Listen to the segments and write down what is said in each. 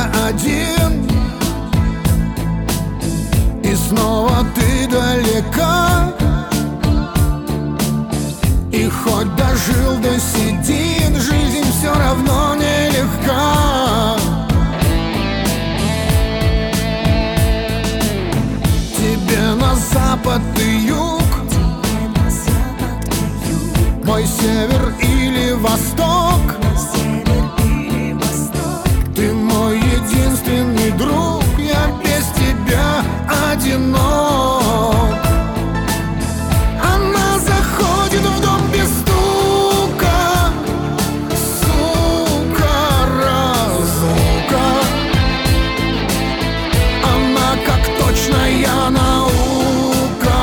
тебя один, и снова ты далека. И хоть дожил до седин, жизнь все равно нелегка. Тебе на запад и юг, мой север или восток. Ты мой единственный друг, я без тебя одинок. Она заходит в дом без стука, сука, разлука. Она как точная наука,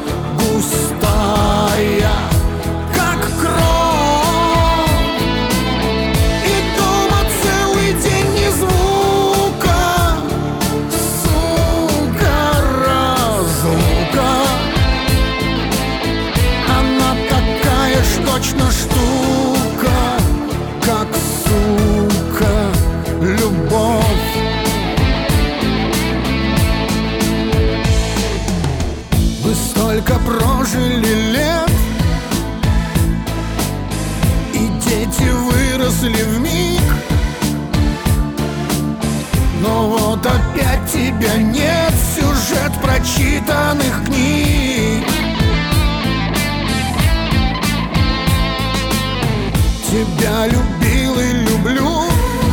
густая, как кровь. И дома целый день ни звука, сука, разлука. Она такая ж точно штука, как, сука, любовь. Вы столько прожили лет, и дети выросли вмиг. Но вот опять тебя нет, сюжет прочитанных книг. Тебя любил и люблю,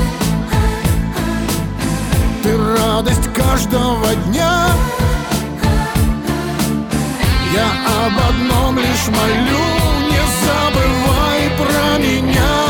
ты радость каждого дня. Я об одном лишь молю, не забывай про меня.